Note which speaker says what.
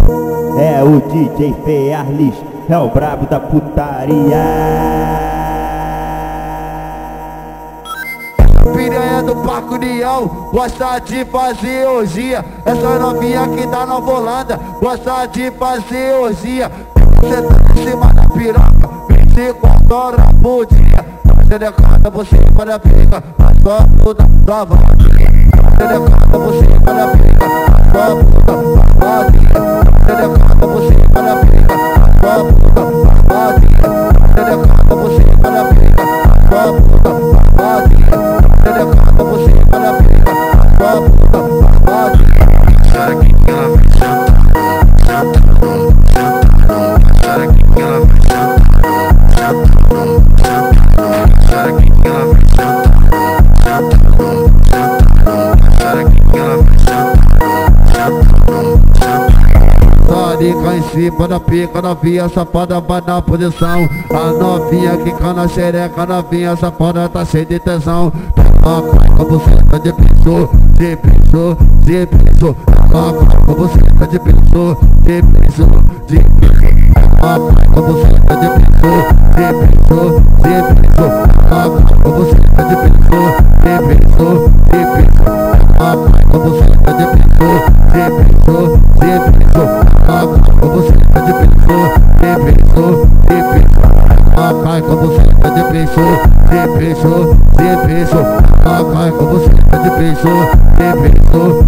Speaker 1: É o DJ Fearlis, é o brabo da putaria.
Speaker 2: Piranha do Parque União, gosta de fazer orgia. Essa novinha que tá na Volanda, gosta de fazer orgia. Você tá em cima da piroca, 24 horas por dia. Você decora por cima da pica, a sua puta só vai. Você decora por cima da pica, a sua puta vai. Você decora por cima da pica, a sua puta vai. Você decora por cima da pica, a sua puta vai. Você decora por cima da pica, a sua puta vai. Sai aqui que ela vai sentando, sai aqui que ela vai sentando, sai aqui que ela vai sentando, sai aqui que ela vai sentando. Tarica em cima da pica, novinha safada vai na posição. A novinha que cana xereca, novinha safada tá cheia de tesão. Com você tá de piso, de piso, de piso. Com você tá de piso, de piso, de piso. Com você tá de piso, de piso, de piso. Com você tá de piso, de piso, de piso. Com você tá de piso, de piso, de piso. Com você tá de piso, de piso, de piso. Cai com você tá de piso, de piso, de piso. Cai com você tá de piso, de piso,